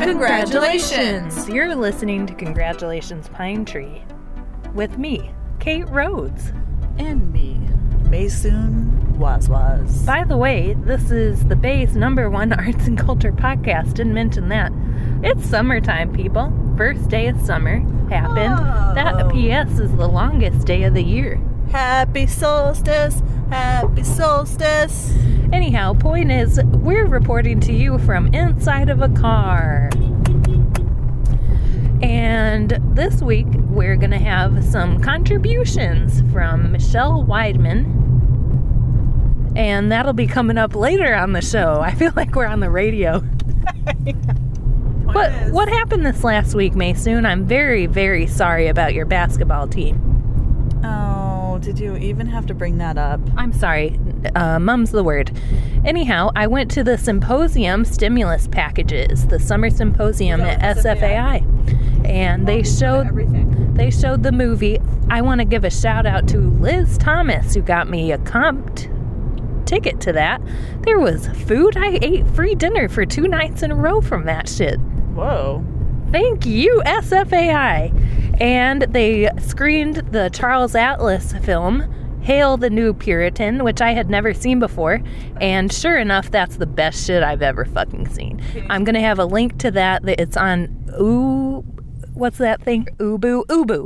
Congratulations! You're listening to Congratulations Pine Tree with me, Kate Rhodes. And me, Maysoon Wazwaz. By the way, this is the Bay's #1 arts and culture podcast. Didn't mention that. It's summertime, people. First day of summer happened. Oh. That PS is the longest day of the year. Happy solstice! Happy solstice! Anyhow, point is, we're reporting to you from inside of a car. And this week, we're going to have some contributions from Michelle Weidman. And that'll be coming up later on the show. I feel like we're on the radio. What happened this last week, Maysoon? I'm very, very sorry about your basketball team. Oh, did you even have to bring that up? I'm sorry. Mum's the word. Anyhow, I went to the symposium stimulus packages, the summer symposium at SFAI. And they showed the movie. I want to give a shout out to Liz Thomas, who got me a comped ticket to that. There was food. I ate free dinner for 2 nights in a row from that shit. Whoa. Thank you, SFAI. And they screened the Charles Atlas film, Hail the New Puritan, which I had never seen before. And sure enough, that's the best shit I've ever fucking seen. I'm going to have a link to that. It's on what's that thing? Ubu.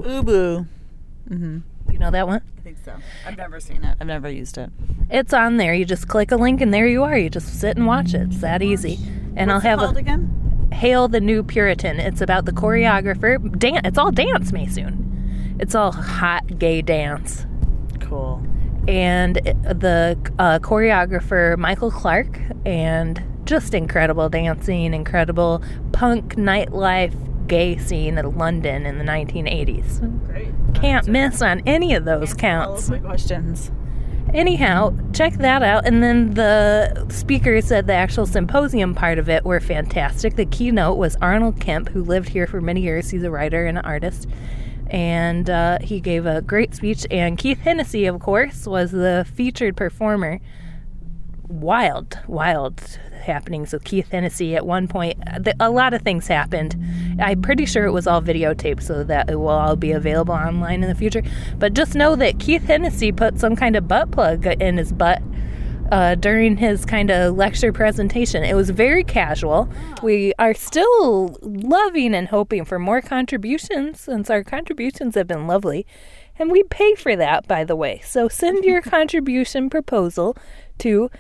Mm-hmm. You know that one? I think so. I've never seen it. I've never used it. It's on there. You just click a link and there you are. You just sit and watch it. It's that easy. And What's I'll have it called again? Hail the New Puritan. It's about the choreographer. It's all dance, Maysoon. It's all hot gay dance. Cool. And the choreographer, Michael Clark, and just incredible dancing, incredible punk nightlife gay scene in London in the 1980s. Great. Can't miss on any of those counts. All of my questions. Anyhow, check that out. And then the speakers said the actual symposium part of it were fantastic. The keynote was Arnold Kemp, who lived here for many years. He's a writer and an artist. And he gave a great speech. And Keith Hennessy, of course, was the featured performer. Wild happenings with Keith Hennessy at one point. A lot of things happened. I'm pretty sure it was all videotaped so that it will all be available online in the future. But just know that Keith Hennessy put some kind of butt plug in his butt during his kind of lecture presentation. It was very casual. We are still loving and hoping for more contributions, since our contributions have been lovely. And we pay for that, by the way. So send your contribution proposal to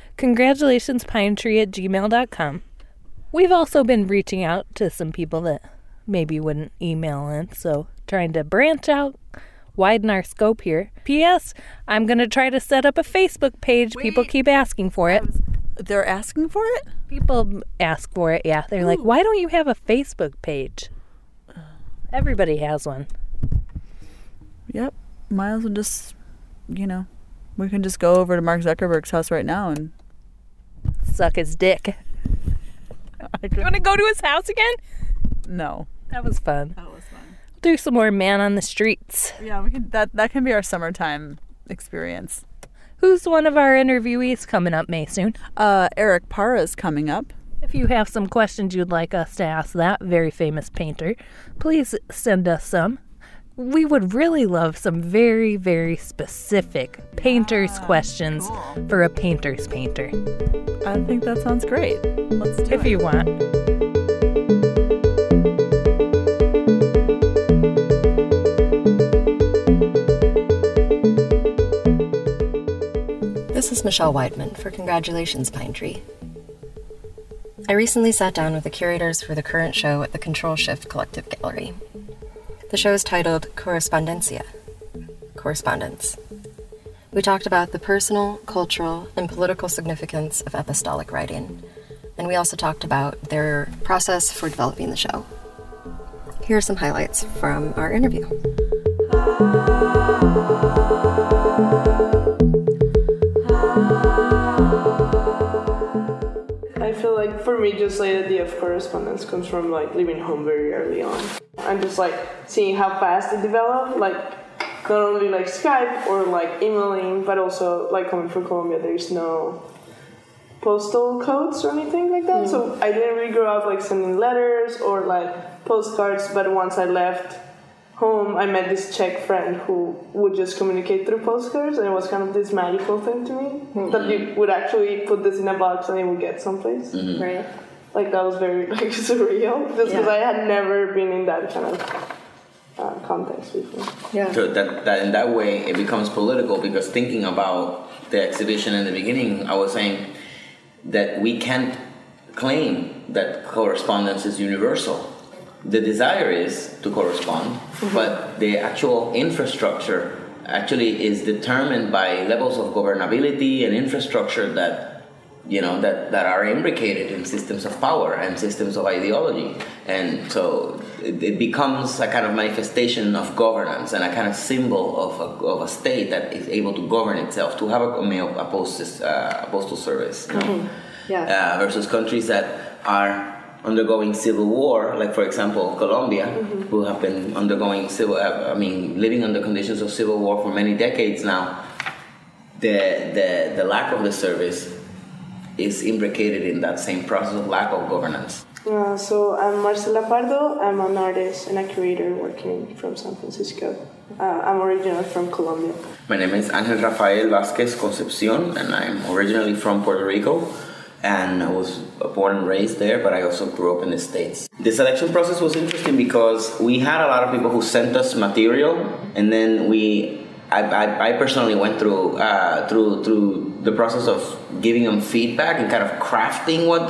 congratulationspinetree@gmail.com. We've also been reaching out to some people that maybe wouldn't email in, so trying to branch out, widen our scope here. P.S. I'm going to try to set up a Facebook page. People keep asking for it. They're asking for it? People ask for it, yeah. They're like, why don't you have a Facebook page? Everybody has one. Yep. Miles will just, we can just go over to Mark Zuckerberg's house right now and suck his dick. You want to go to his house again? No. That was fun. Do some more man on the streets. Yeah, we can. That can be our summertime experience. Who's one of our interviewees coming up, Maysoon? Eric Parra's coming up. If you have some questions you'd like us to ask that very famous painter, please send us some. We would really love some very, very specific painter's questions for a painter's painter. I think that sounds great. Let's do it. If you want. This is Michelle Weidman for Congratulations Pine Tree. I recently sat down with the curators for the current show at the Control Shift Collective Gallery. The show is titled Correspondencia, Correspondence. We talked about the personal, cultural, and political significance of epistolic writing, and we also talked about their process for developing the show. Here are some highlights from our interview. I feel like for me, just like the idea of correspondence comes from like leaving home very early on. And just like seeing how fast it developed, like not only like Skype or like emailing, but also like coming from Colombia, there's no postal codes or anything like that. So I didn't really grow up like sending letters or like postcards. But once I left home, I met this Czech friend who would just communicate through postcards, and it was kind of this magical thing to me that you would actually put this in a box and it would get someplace. Right. Like that was very like surreal, just because I had never been in that kind of context before. Yeah. So that in that way it becomes political, because thinking about the exhibition in the beginning, I was saying that we can't claim that correspondence is universal. The desire is to correspond, but the actual infrastructure actually is determined by levels of governability and infrastructure that that are imbricated in systems of power and systems of ideology. And so it becomes a kind of manifestation of governance and a kind of symbol of a state that is able to govern itself, to have a postal service, versus countries that are undergoing civil war, like for example Colombia, who have been undergoing living under conditions of civil war for many decades now. The lack of the service is imbricated in that same process of lack of governance. So I'm Marcela Pardo. I'm an artist and a curator working from San Francisco. I'm originally from Colombia. My name is Ángel Rafael Vázquez Concepcion, and I'm originally from Puerto Rico. And I was born and raised there, but I also grew up in the States. The selection process was interesting because we had a lot of people who sent us material, and then I personally went through the process of giving them feedback and kind of crafting what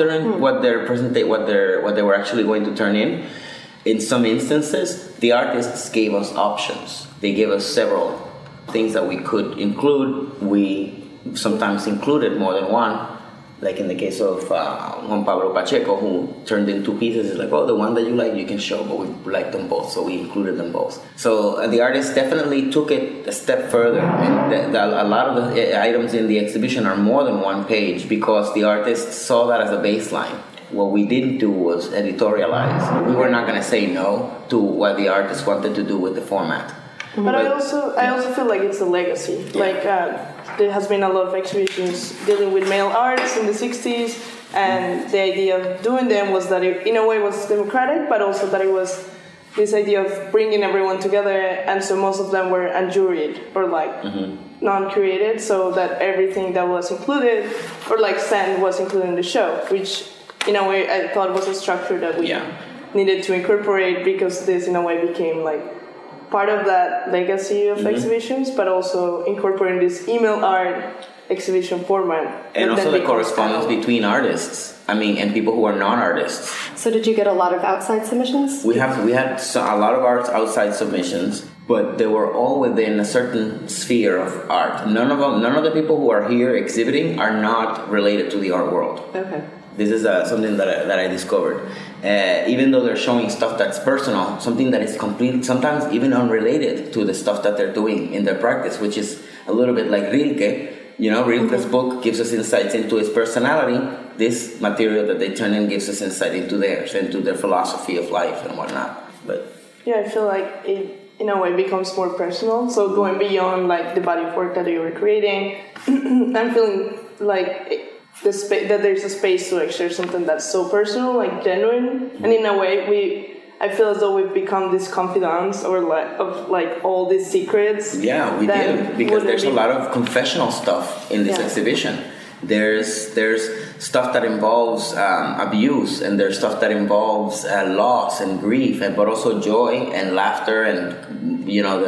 they were actually going to turn in. In some instances, the artists gave us options. They gave us several things that we could include. We sometimes included more than one. Like in the case of Juan Pablo Pacheco, who turned in 2 pieces. It's like, the one that you like, you can show, but we liked them both, so we included them both. So the artist definitely took it a step further. And a lot of the items in the exhibition are more than 1 page because the artist saw that as a baseline. What we didn't do was editorialize. We were not going to say no to what the artist wanted to do with the format. But I also feel like it's a legacy. Yeah. Like there has been a lot of exhibitions dealing with male artists in the 60s, and the idea of doing them was that it, in a way, was democratic, but also that it was this idea of bringing everyone together, and so most of them were unjuried or like non-curated, so that everything that was included or like sent was included in the show, which in a way I thought was a structure that we needed to incorporate, because this in a way became like part of that legacy of exhibitions, but also incorporating this email art exhibition format. And also the correspondence between artists, and people who are non-artists. So did you get a lot of outside submissions? We had a lot of outside submissions, but they were all within a certain sphere of art. None of the people who are here exhibiting are not related to the art world. Okay. This is something that I discovered. Even though they're showing stuff that's personal, something that is completely, sometimes even unrelated to the stuff that they're doing in their practice, which is a little bit like Rilke. Rilke's book gives us insights into his personality. This material that they turn in gives us insight into theirs, into their philosophy of life and whatnot. But I feel like it, in a way, becomes more personal. So going beyond like the body of work that you were creating, I'm feeling like that there's a space to like share something that's so personal, like genuine, and in a way I feel as though we've become these confidants or like all these secrets. Yeah, we did, because there's a lot of confessional stuff in this exhibition. There's stuff that involves abuse, and there's stuff that involves loss and grief, but also joy and laughter, and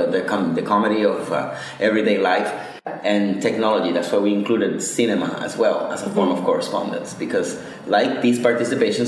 the comedy of everyday life. And technology. That's why we included cinema as well as a form of correspondence, because like these participations,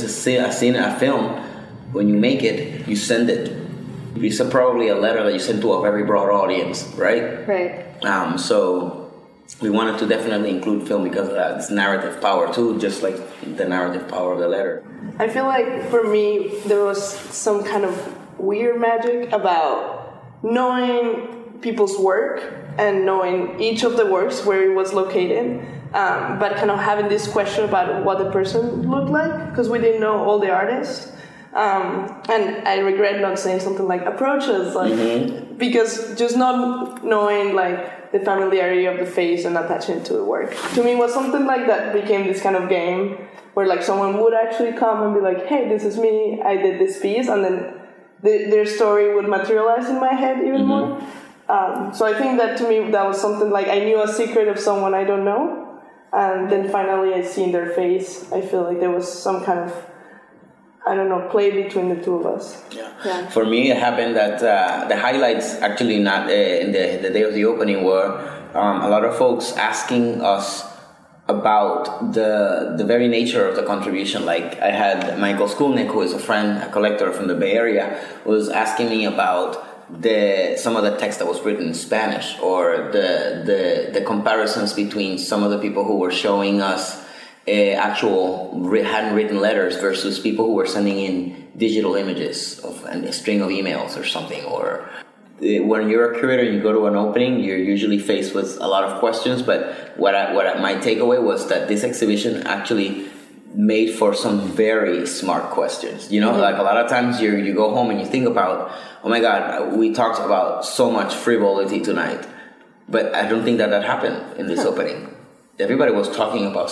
a film, when you make it, you send it. It's probably a letter that you send to a very broad audience, right? Right. So we wanted to definitely include film because of that. It's narrative power too, just like the narrative power of the letter. I feel like for me there was some kind of weird magic about knowing people's work and knowing each of the works where it was located, but kind of having this question about what the person looked like, because we didn't know all the artists. And I regret not saying something like approaches, like because just not knowing like the familiarity of the face and attaching it to the work to me was something like that became this kind of game where like someone would actually come and be like, hey, this is me, I did this piece, and then their story would materialize in my head even more. So I think that to me that was something like I knew a secret of someone I don't know, and then finally I see in their face, I feel like there was some kind of, I don't know, play between the two of us. Yeah. For me, it happened that the highlights actually not in the day of the opening were a lot of folks asking us about the very nature of the contribution. Like I had Michael Skulnick, who is a friend, a collector from the Bay Area, was asking me about some of the text that was written in Spanish, or the comparisons between some of the people who were showing us actual handwritten letters versus people who were sending in digital images of a string of emails or something. Or when you're a curator and you go to an opening, you're usually faced with a lot of questions. But my takeaway was that this exhibition actually made for some very smart questions. You know, like a lot of times you go home and you think about, oh my God, we talked about so much frivolity tonight, but I don't think that happened in this opening. Everybody was talking about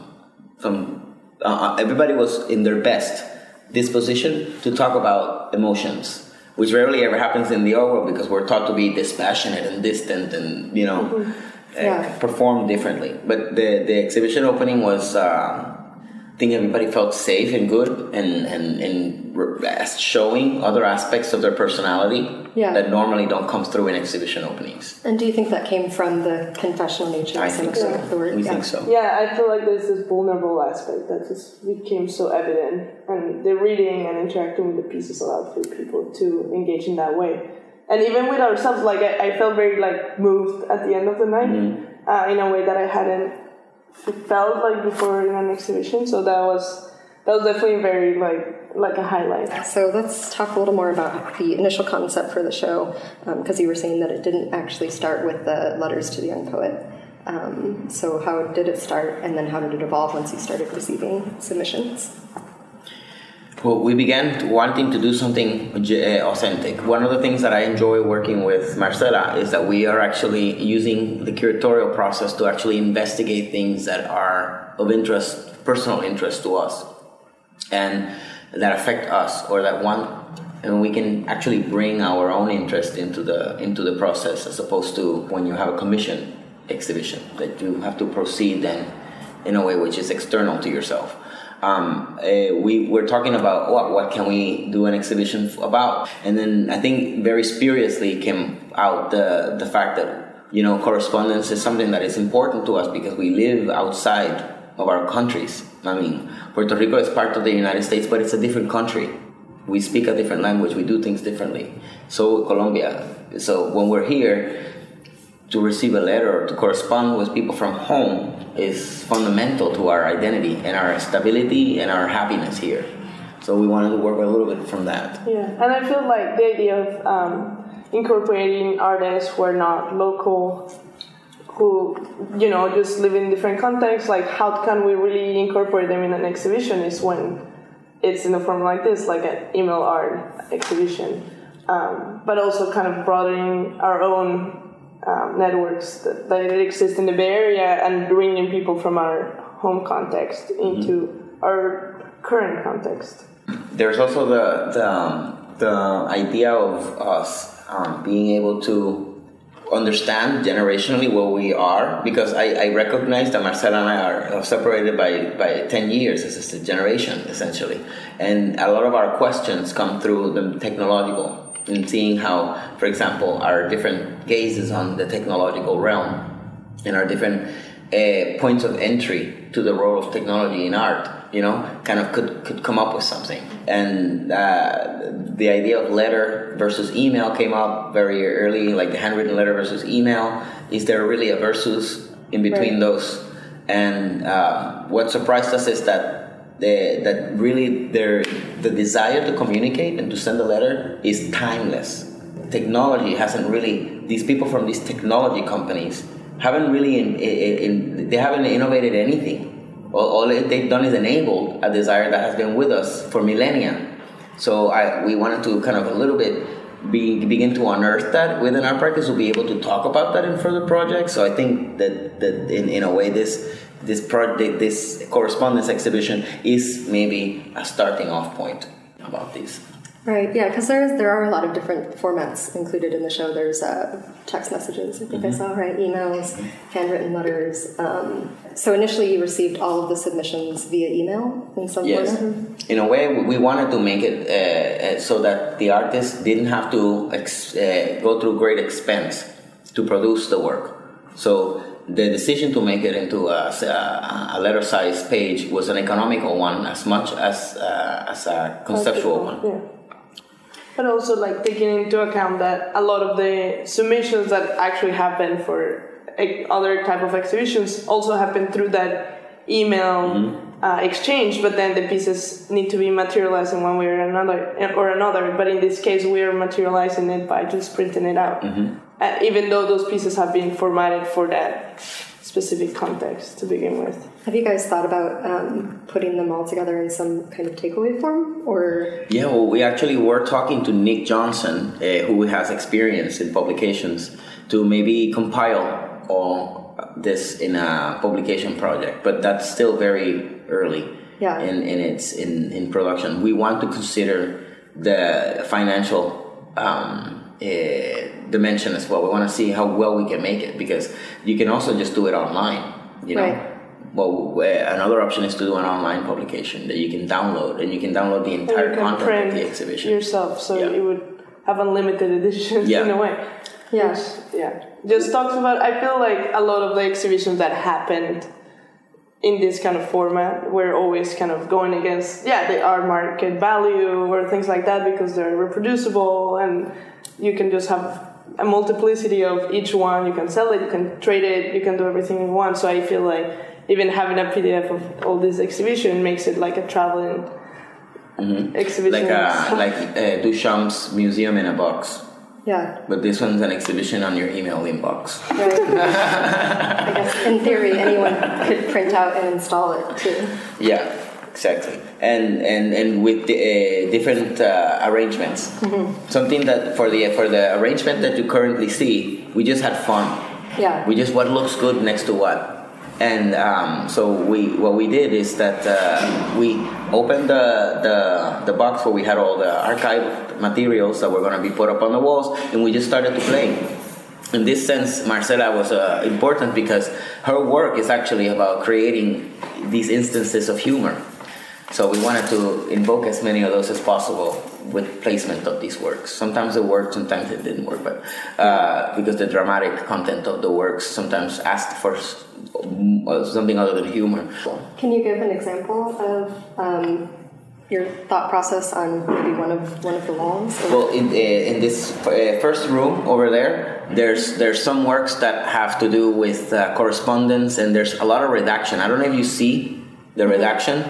everybody was in their best disposition to talk about emotions, which rarely ever happens in the art world because we're taught to be dispassionate and distant and, you know, perform differently. But the exhibition opening was, I think everybody felt safe and good and showing other aspects of their personality that normally don't come through in exhibition openings. And do you think that came from the confessional nature of the work? We think so. Yeah, I feel like there's this vulnerable aspect that just became so evident, and the reading and interacting with the pieces allowed for people to engage in that way. And even with ourselves, like I felt very like moved at the end of the night in a way that I hadn't felt like before in an exhibition. So that was definitely very like a highlight. So let's talk a little more about the initial concept for the show, because you were saying that it didn't actually start with the letters to the young poet. So how did it start, and then how did it evolve once you started receiving submissions? Well, we began wanting to do something authentic. One of the things that I enjoy working with Marcela is that we are actually using the curatorial process to actually investigate things that are of interest, personal interest to us, and that affect us, or that and we can actually bring our own interest into the process, as opposed to when you have a commission exhibition that you have to proceed then in a way which is external to yourself. We're talking about what can we do an exhibition about, and then I think very spuriously came out the fact that, you know, correspondence is something that is important to us because we live outside of our countries. I mean, Puerto Rico is part of the United States, but it's a different country. We speak a different language. We do things differently. So Colombia. So when we're here, to receive a letter or to correspond with people from home is fundamental to our identity and our stability and our happiness here. So we wanted to work a little bit from that. Yeah, and I feel like the idea of incorporating artists who are not local, who, you know, just live in different contexts, like how can we really incorporate them in an exhibition is when it's in a form like this, like an email art exhibition. But also kind of broadening our own networks that exist in the Bay Area and bringing people from our home context into our current context. There's also the idea of us being able to understand generationally where we are, because I recognize that Marcela and I are separated by 10 years as a generation, essentially. And a lot of our questions come through the technological, and seeing how, for example, our different gazes on the technological realm and our different points of entry to the role of technology in art, you know, kind of could come up with something. And the idea of letter versus email came up very early, like the handwritten letter versus email. Is there really a versus in between those? And what surprised us is that that really the desire to communicate and to send a letter is timeless. Technology hasn't really, these people from these technology companies haven't really they haven't innovated anything. All they've done is enabled a desire that has been with us for millennia. So we wanted to kind of a little bit begin to unearth that within our practice, to be able to talk about that in further projects. So I think that in a way this correspondence exhibition is maybe a starting off point about these. Right, yeah, because there are a lot of different formats included in the show. There's text messages, I think I saw, right? Emails, handwritten letters. So initially you received all of the submissions via email in some Yes. format? In a way, we wanted to make it so that the artist didn't have to go through great expense to produce the work. So the decision to make it into a letter-sized page was an economical one as much as a conceptual one. Yeah. But also, like, taking into account that a lot of the submissions that actually happen for other type of exhibitions also happen through that email exchange, but then the pieces need to be materialized in one way or another. But in this case, we are materializing it by just printing it out, even though those pieces have been formatted for that specific context to begin with. Have you guys thought about putting them all together in some kind of takeaway form, or? Yeah, well, we actually were talking to Nick Johnson, who has experience in publications, to maybe compile all this in a publication project, but that's still very early in production. We want to consider the financial dimension as well. We want to see how well we can make it, because you can also just do it online, you know. Right. Well, another option is to do an online publication that you can download, and you can download the entire content of the exhibition yourself, so it would have unlimited editions in a way. Yes. Yeah. Just talks about, I feel like a lot of the exhibitions that happened in this kind of format were always kind of going against, our market value or things like that, because they're reproducible and you can just have a multiplicity of each one. You can sell it, you can trade it, you can do everything in one. So I feel like even having a PDF of all this exhibition makes it like a traveling exhibition. Like Duchamp's Museum in a Box. Yeah. But this one's an exhibition on your email inbox. Right. I guess in theory anyone could print out and install it too. Yeah, exactly. And with the, different arrangements. Something that for the arrangement that you currently see, we just had fun. Yeah. We just what looks good next to what. And so what we did is that we opened the box where we had all the archived materials that were going to be put up on the walls, and we just started to play. In this sense, Marcela was important because her work is actually about creating these instances of humor. So we wanted to invoke as many of those as possible with placement of these works. Sometimes it worked, sometimes it didn't work, but because the dramatic content of the works sometimes asked for something other than humor. Can you give an example of your thought process on maybe one of the walls? Well, in this first room over there's some works that have to do with correspondence, and there's a lot of redaction. I don't know if you see the redaction.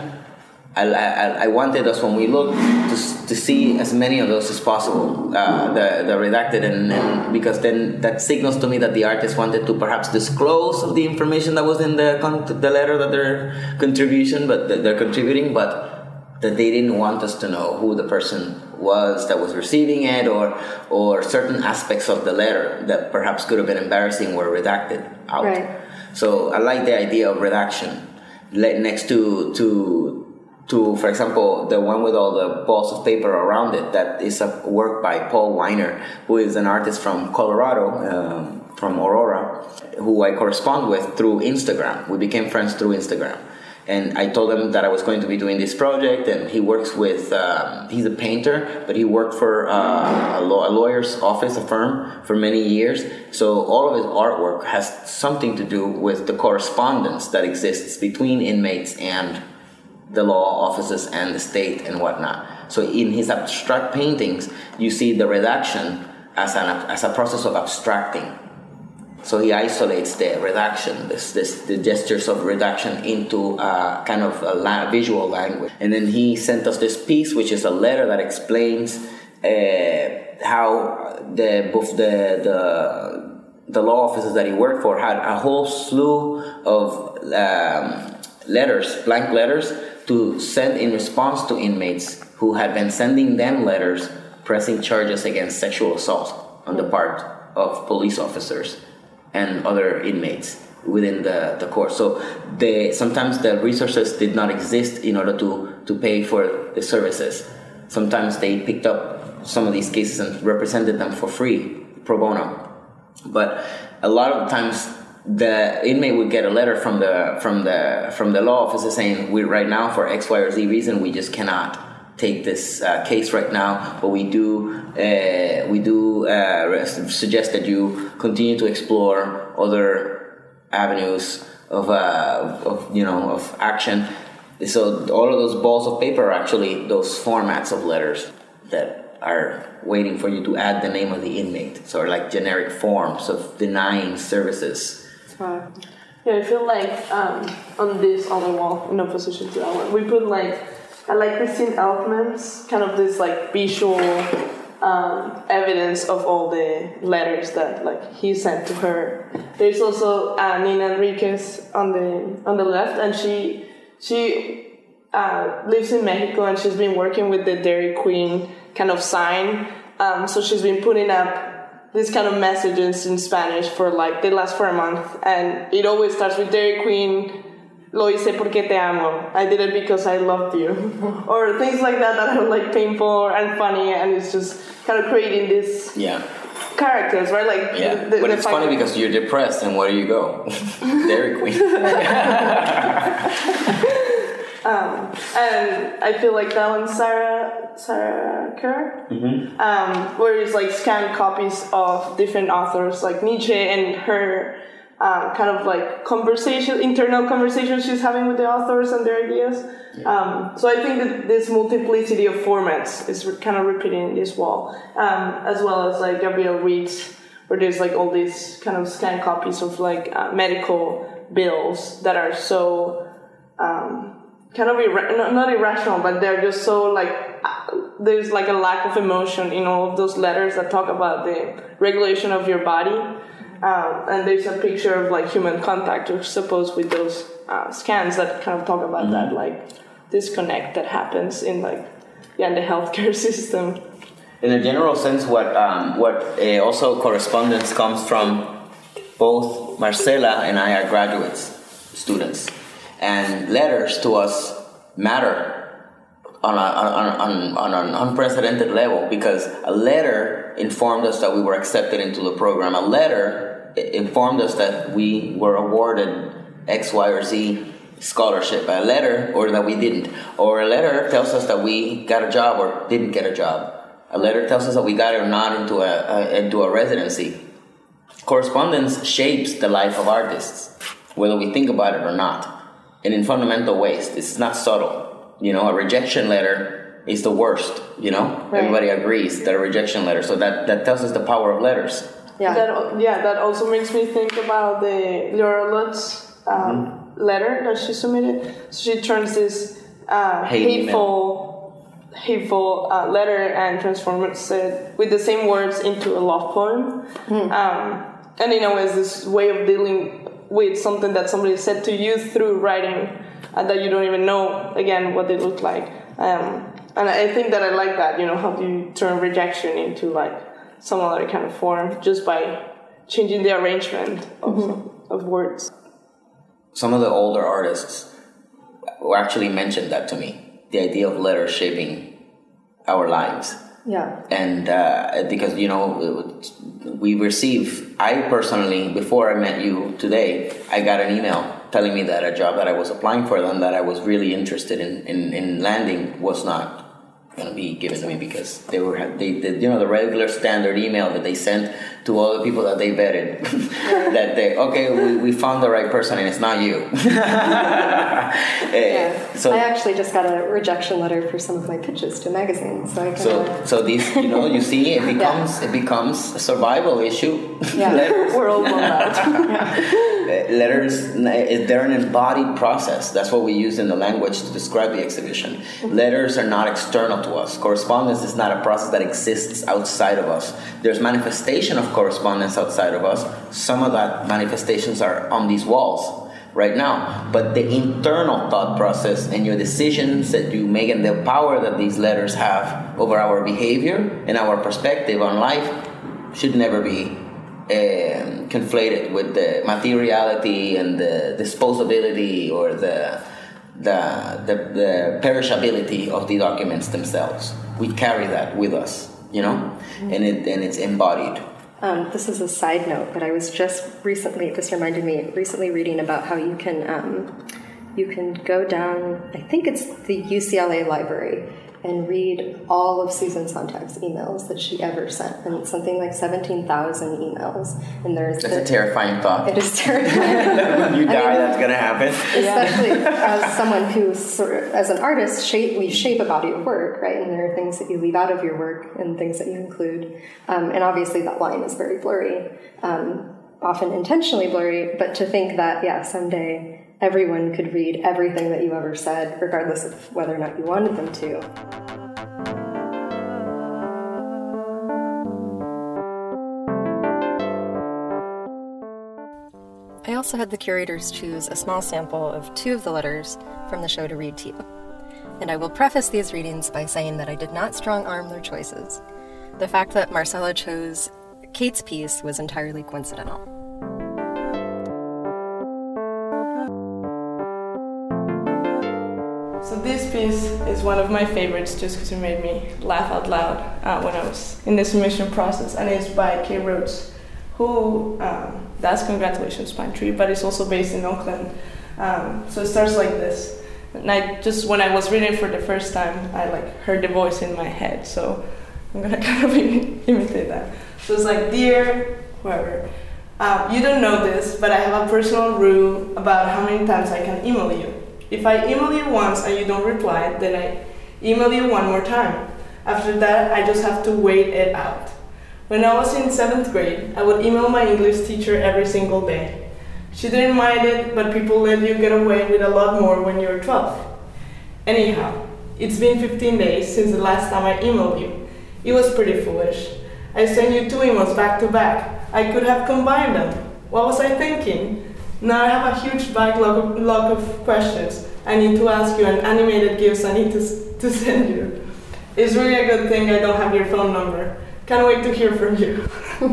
I wanted us, when we looked, to see as many of those as possible, the redacted, and because then that signals to me that the artist wanted to perhaps disclose the information that was in the letter, that their contribution, but they're contributing, but that they didn't want us to know who the person was that was receiving it, or certain aspects of the letter that perhaps could have been embarrassing were redacted out. Right. So I like the idea of redaction next to for example, the one with all the balls of paper around it. That is a work by Paul Weiner, who is an artist from Colorado, from Aurora, who I correspond with through Instagram. We became friends through Instagram. And I told him that I was going to be doing this project, and he works with, he's a painter, but he worked for a lawyer's office, a firm, for many years. So all of his artwork has something to do with the correspondence that exists between inmates and the law offices and the state and whatnot. So in his abstract paintings, you see the redaction as a process of abstracting. So he isolates the redaction, the gestures of redaction, into a kind of a visual language. And then he sent us this piece, which is a letter that explains how the law offices that he worked for had a whole slew of letters, blank letters, to send in response to inmates who had been sending them letters pressing charges against sexual assault on the part of police officers and other inmates within the court. So sometimes the resources did not exist in order to pay for the services. Sometimes they picked up some of these cases and represented them for free, pro bono. But a lot of times the inmate would get a letter from the law officer saying, "We right now for X, Y, or Z reason we just cannot take this case right now, but we do suggest that you continue to explore other avenues of action." So all of those balls of paper are actually those formats of letters that are waiting for you to add the name of the inmate. So like generic forms of denying services. Yeah, I feel like on this other wall, in opposition to that one, we put I like Christine Elfman's kind of this visual evidence of all the letters that he sent to her. There's also Nina Enriquez on the left, and she lives in Mexico, and she's been working with the Dairy Queen kind of sign. So she's been putting up these kind of messages in Spanish they last for a month, and it always starts with Dairy Queen. Lo hice porque te amo. I did it because I loved you. Or things like that are painful and funny, and it's just kind of creating these characters, right? But it's funny because you're depressed, and where do you go? Dairy Queen. And I feel like that one's Sarah Kerr, where it's scanned copies of different authors like Nietzsche and her kind of internal conversations she's having with the authors and their ideas. So I think that this multiplicity of formats is kind of repeating in this wall, as well as Gabrielle Reed's, where there's all these kind of scanned copies of medical bills that are so kind of not irrational, but they're just so there's a lack of emotion in all of those letters that talk about the regulation of your body. And there's a picture of human contact, or suppose with those scans that kind of talk about that disconnect that happens in the healthcare system. In a general sense, what also correspondence comes from. Both Marcela and I are graduates, students, and letters to us matter on an unprecedented level, because a letter informed us that we were accepted into the program. A letter informed us that we were awarded X, Y, or Z scholarship. A letter, or that we didn't. Or a letter tells us that we got a job or didn't get a job. A letter tells us that we got it or not into a residency. Correspondence shapes the life of artists, whether we think about it or not, and in fundamental ways. This is not subtle. A rejection letter is the worst. Right. Everybody agrees that a rejection letter. So that tells us the power of letters. Yeah. That also makes me think about the Laura Lutz letter that she submitted. So she turns this hateful letter and transforms it with the same words into a love poem. And it's this way of dealing with something that somebody said to you through writing, that you don't even know, again, what they look like. And I think that I like that, how do you turn rejection into some other kind of form just by changing the arrangement of words. Some of the older artists actually mentioned that to me, the idea of letters shaping our lives. Yeah. And because, I personally, before I met you today, I got an email telling me that a job that I was applying for and that I was really interested in landing was not going to be given to me, because they the regular standard email that they sent to all the people that they vetted that we found the right person and it's not you. So I actually just got a rejection letter for some of my pitches to magazines. So these you see it becomes a survival issue. Yeah. Letters. We're all blown out. Letters, they're an embodied process. That's what we use in the language to describe the exhibition. Letters are not external to us. Correspondence is not a process that exists outside of us. There's manifestation of correspondence outside of us. Some of that manifestations are on these walls. right now. But the internal thought process and your decisions that you make and the power that these letters have over our behavior and our perspective on life should never be conflated with the materiality and the disposability or the perishability of the documents themselves. We carry that with us, and it's embodied. This is a side note, but I was just recently reading about how you can go down, I think it's the UCLA library, and read all of Susan Sontag's emails that she ever sent, and it's something like 17,000 emails. And that's a terrifying thought. It is terrifying. When you die, that's going to happen. Especially as someone who as an artist, we shape a body of work, right? And there are things that you leave out of your work and things that you include. And obviously that line is very blurry, often intentionally blurry, but to think that, someday everyone could read everything that you ever said, regardless of whether or not you wanted them to. I also had the curators choose a small sample of 2 of the letters from the show to read to you. And I will preface these readings by saying that I did not strong-arm their choices. The fact that Marcella chose Kate's piece was entirely coincidental. So this piece is one of my favorites just because it made me laugh out loud when I was in the submission process, and it's by Kate Rhodes, who does Congratulations Pine Tree, but it's also based in Oakland. So it starts like this. And when I was reading it for the first time, I heard the voice in my head, so I'm gonna kind of imitate that. So it's like, dear whoever, you don't know this, but I have a personal rule about how many times I can email you. If I email you once and you don't reply, then I email you one more time. After that, I just have to wait it out. When I was in 7th grade, I would email my English teacher every single day. She didn't mind it, but people let you get away with a lot more when you're 12. Anyhow, it's been 15 days since the last time I emailed you. It was pretty foolish. I sent you 2 emails back to back. I could have combined them. What was I thinking? Now I have a huge backlog of questions I need to ask you and animated gifs I need to send you. It's really a good thing I don't have your phone number. Can't wait to hear from you.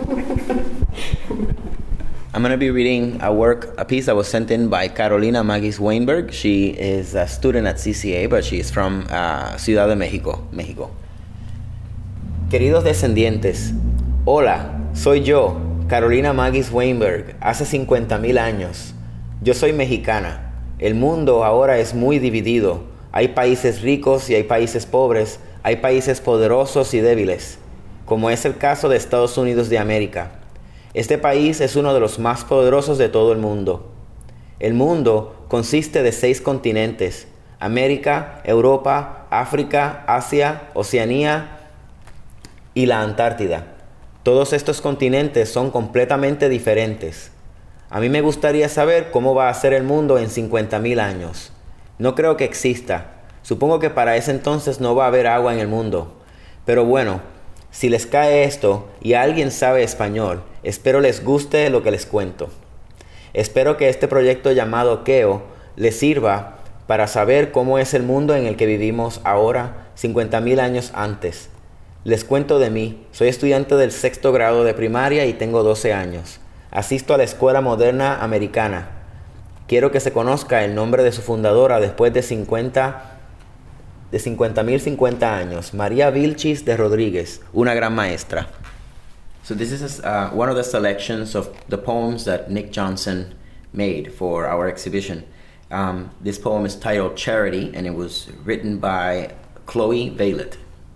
I'm going to be reading a piece that was sent in by Carolina Magis Weinberg. She is a student at CCA, but she is from Ciudad de México, México. Queridos descendientes, hola, soy yo, Carolina Magis Weinberg, hace 50,000 años. Yo soy mexicana. El mundo ahora es muy dividido. Hay países ricos y hay países pobres. Hay países poderosos y débiles, como es el caso de Estados Unidos de América. Este país es uno de los más poderosos de todo el mundo. El mundo consiste de 6 continentes: América, Europa, África, Asia, Oceanía y la Antártida. Todos estos continentes son completamente diferentes. A mí me gustaría saber cómo va a ser el mundo en 50,000 años. No creo que exista. Supongo que para ese entonces no va a haber agua en el mundo. Pero bueno, si les cae esto y alguien sabe español, espero les guste lo que les cuento. Espero que este proyecto llamado Keo les sirva para saber cómo es el mundo en el que vivimos ahora, 50,000 años antes. Les cuento de mí. Soy estudiante del 6º grado de primaria y tengo 12 años. Asisto a la Escuela Moderna Americana. Quiero que se conozca el nombre de su fundadora después de 50,050 años, María Vilchis de Rodríguez, una gran maestra. So this is one of the selections of the poems that Nick Johnson made for our exhibition. This poem is titled Charity, and it was written by Chloe Vaillet.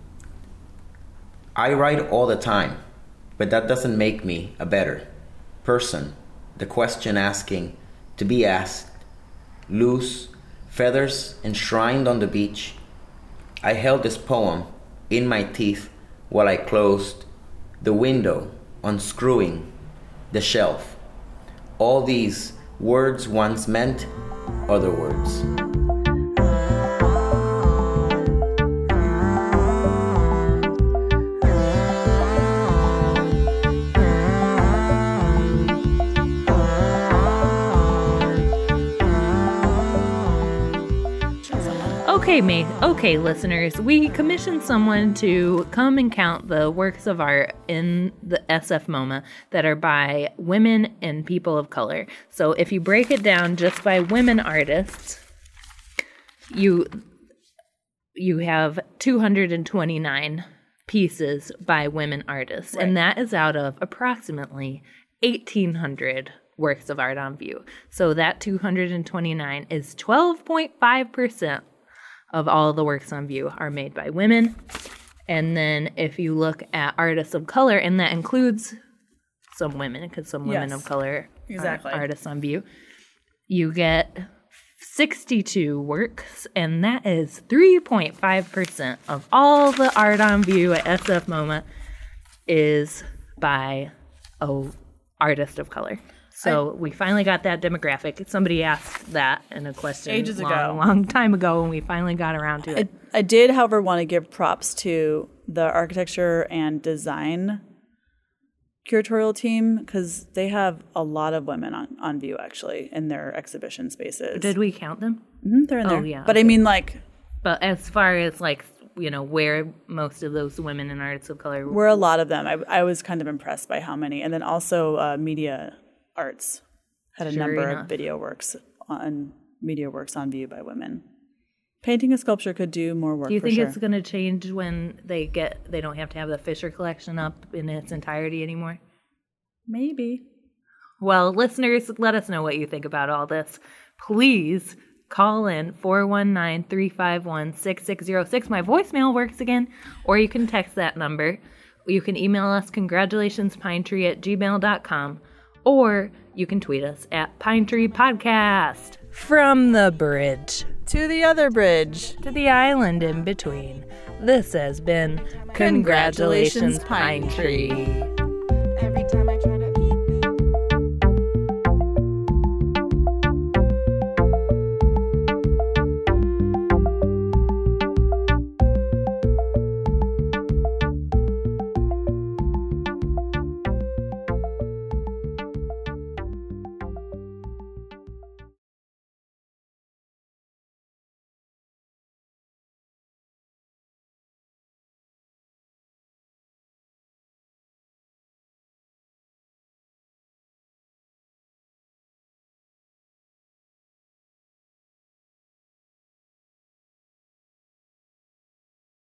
I write all the time, but that doesn't make me a better person. The question asking, to be asked, loose, feathers enshrined on the beach. I held this poem in my teeth while I closed the window, unscrewing the shelf. All these words once meant other words. Okay, listeners, we commissioned someone to come and count the works of art in the SF MoMA that are by women and people of color. So if you break it down just by women artists, you have 229 pieces by women artists, and that is out of approximately 1,800 works of art on view. So that 229 is 12.5% of all the works on view are made by women. And then if you look at artists of color, and that includes some women, because some women of color are artists on view, you get 62 works, and that is 3.5% of all the art on view at SF MoMA is by an artist of color. So we finally got that demographic. Somebody asked that in a question ages ago, ago, long time ago, and we finally got around to it. I did, however, want to give props to the architecture and design curatorial team because they have a lot of women on view actually in their exhibition spaces. Did we count them? Mm-hmm, they're in there. Oh, yeah. But I mean, like, but as far as like, you know, where most of those women and artists of color were a lot of them. I was kind of impressed by how many, and then also Media Arts had a number of video works on view by women. Painting and sculpture could do more work. Do you think it's going to change when they don't have to have the Fisher collection up in its entirety anymore? Maybe. Well, listeners, let us know what you think about all this. Please call in 419-351-6606. My voicemail works again, or you can text that number. You can email us congratulationspinetree@gmail.com. Or you can tweet us at Pine Tree Podcast. From the bridge to the other bridge to the island in between. This has been Congratulations, Pine Tree.